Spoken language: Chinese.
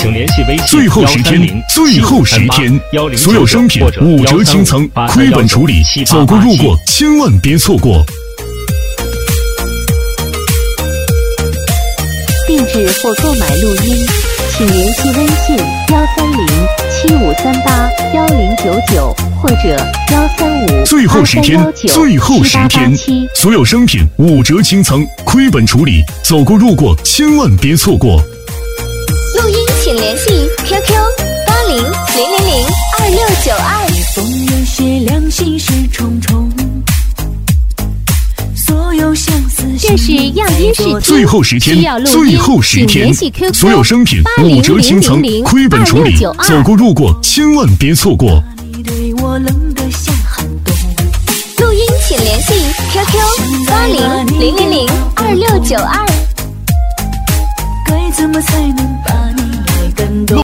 请联系微信最后10天，最后10天，所有商品5折清仓，亏本处理，走过路过千万别错过。 定制或购买录音，请联系微信13075381099或者135 最后10天，最后10天，所有商品5折清仓，亏本处理，走过路过千万别错过。 录音请联系 QQ8000022692。 风有些凉，心事重重，所有相思这是样音视听， 最后10天，最后10天，所有商品5折清仓，亏本处理，走过路过千万别错过。 你对我冷得像寒冬。 录音请联系 QQ8000022692。 该怎么才能把